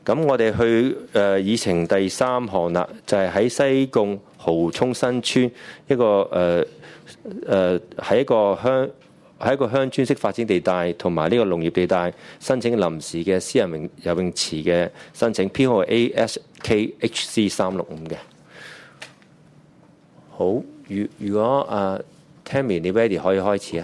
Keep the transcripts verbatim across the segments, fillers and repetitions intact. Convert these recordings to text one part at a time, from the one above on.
咁我哋去誒議程第三項啦，就係、是、喺西貢蠔涌新村一個誒誒喺一個鄉喺一個鄉村式發展地帶同埋呢個農業地帶申請臨時嘅私人泳游泳池嘅申請，編號 A S K H C 三六五嘅。好，如如果啊、uh, Tammy 你 ready 可以開始啊。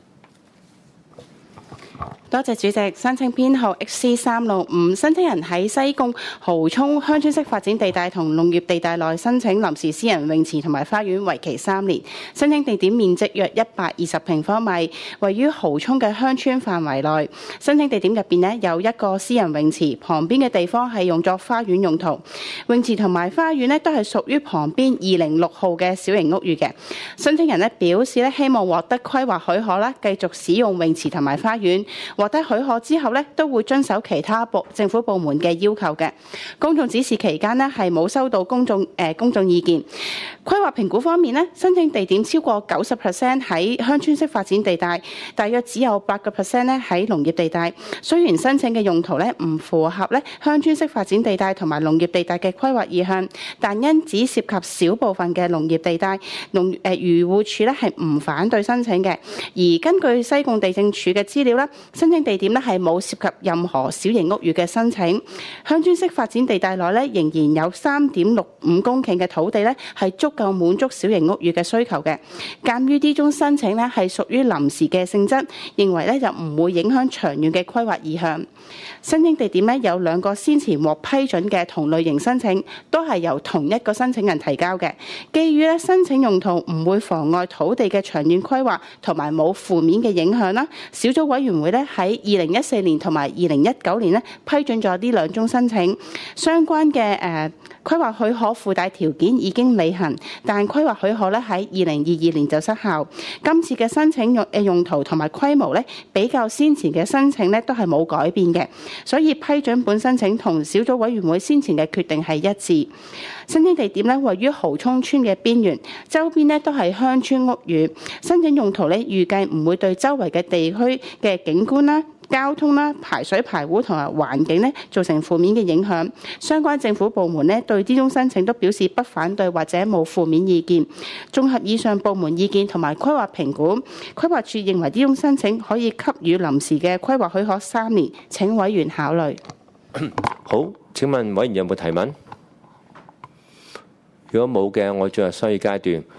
多謝主席。申請編號 X C 三六五，申請人喺西貢蠔涌鄉村式發展地帶同農業地帶內申請臨時私人泳池同埋花園，為期三年。申請地點面積約一百二十平方米，位於蠔涌嘅鄉村範圍內。申請地點入邊呢有一個私人泳池，旁邊嘅地方係用作花園用途。泳池同埋花園呢都係屬於旁邊二零六號嘅小型屋宇嘅。申請人呢表示呢希望獲得規劃許可啦，繼續使用泳池同埋花園。獲得許可之後呢，都會遵守其他部政府部門嘅要求嘅。公眾指示期間呢，係冇收到公眾誒、呃、公眾意見。規劃評估方面呢，申請地點超過九十 percent 喺鄉村式發展地帶，大約只有八個 percent 咧喺農業地帶。雖然申請嘅用途咧唔符合咧鄉村式發展地帶同埋農業地帶嘅規劃意向，但因只涉及少部分嘅農業地帶，農誒漁護署咧係唔反對申請嘅。而根據西貢地政處嘅資料咧，申請地點咧係冇涉及任何小型屋宇嘅申請。鄉村式發展地帶內咧仍然有三點六五公頃嘅土地咧係足夠滿足小型屋宇嘅需求嘅。鑑於呢宗申請咧係屬於臨時嘅性質，認為咧就唔會影響長遠嘅規劃意向。申請地點咧有兩個先前獲批准嘅同類型申請，都係由同一個申請人提交嘅。基於咧申請用途唔會妨礙土地嘅長遠規劃，同埋冇負面嘅影響啦。小組委員會咧喺二零一四年同埋二零一九年咧批准咗呢兩宗申請，相關嘅誒規劃許可附帶條件已經履行，但規劃許可咧喺二零二二年就失效。今次嘅申請用誒用途同埋規模咧比較先前嘅申請咧都係冇改變嘅，所以批准本申請同小組委員會先前嘅決定係一致。申請地點咧位於蠔涌村嘅邊緣，周邊咧都係鄉村屋宇。申請用途咧預計唔會對周圍嘅地區嘅景觀啦、交通啦、排水排污同埋環境咧造成負面嘅影響。相關政府部門咧對呢宗申請都表示不反對或者冇負面意見。綜合以上部門意見同埋規劃評估，規劃署認為呢宗申請可以給予臨時嘅規劃許可三年，請委員考慮。 好，請問委員有冇提問？如果冇嘅，我進入商議階段。